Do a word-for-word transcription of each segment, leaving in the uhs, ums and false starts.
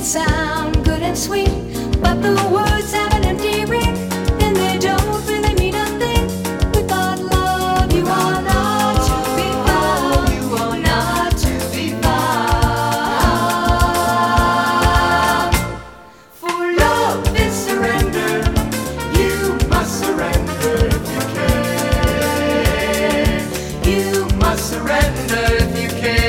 sound good and sweet, but the words have an empty ring, and they don't really mean a thing. Without love, you are not to be found. You are not to be found. For love is surrender. You must surrender if you can. You must surrender if you can.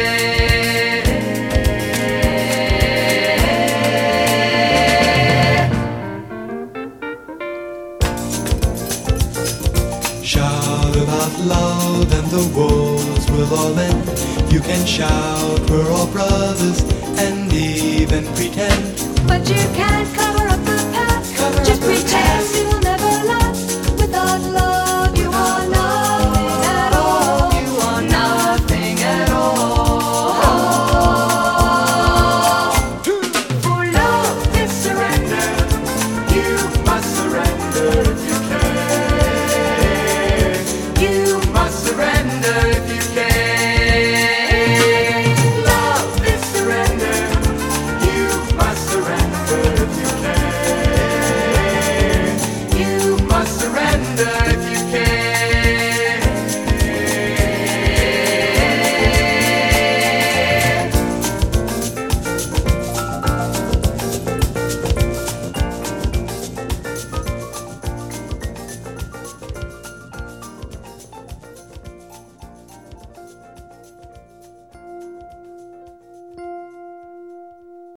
Shout about love and the walls will all end. You can shout we're all brothers and even pretend, But you can't